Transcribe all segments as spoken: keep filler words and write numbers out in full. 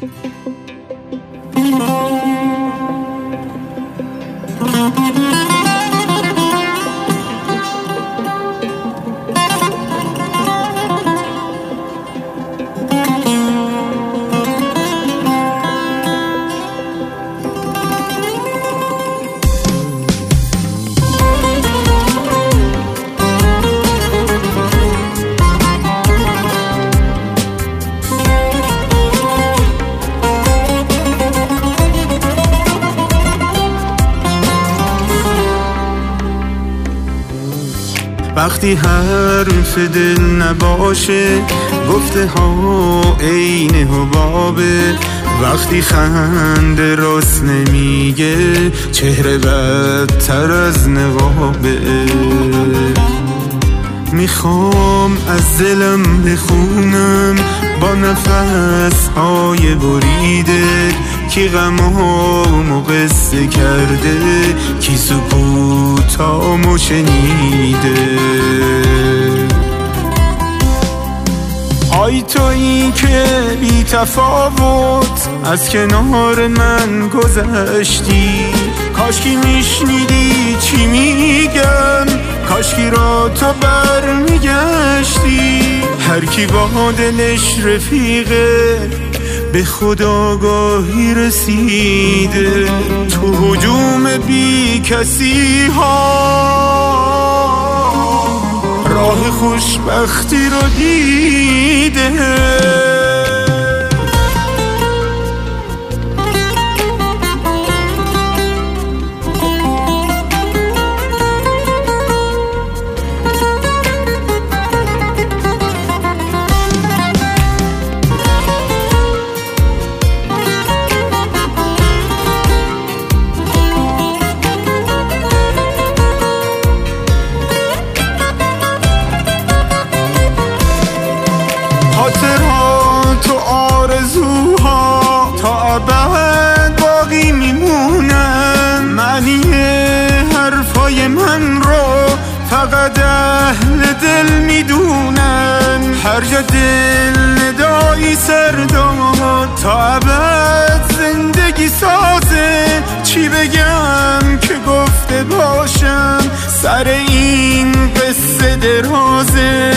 وقتی حرف دل نباشه گفته ها عین حبابه، وقتی خنده راست نمیگه چهره بدتر از نقابه. میخوام از دلم بخونم با نفس های بریده کی غمامو قصه کرده، کی سکوتامو شنیده. آی تویی که بی تفاوت از کنار من گذشتی، کاشکی میشنیدی چی میگم، کاشکی را تو بر میگشتی. هر کی با دلش رفیقه به خودآگاهی رسیده، تو هجوم بی کسی ها راه خوشبختی رو دیده. خاطرات و آرزوها تا ابد باقی میمونن، معنی حرفای من رو فقط اهل دل میدونن. هر جا دل ندایی سر داد تا ابد زندگی سازه، چی بگم که گفته باشم سر این قصه درازه.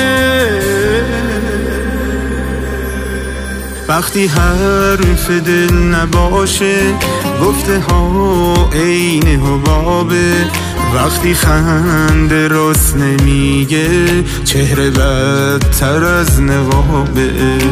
وقتی حرف دل نباشه گفته ها عین حبابه، وقتی خنده راست نمیگه چهره بدتر از نقابه.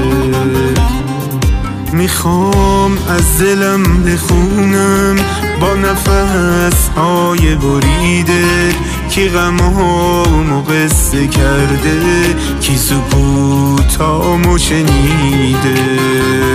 میخوام از دلم بخونم با نفس های بریده کی غمامو قصه کرده، کی سکوتامو شنیده.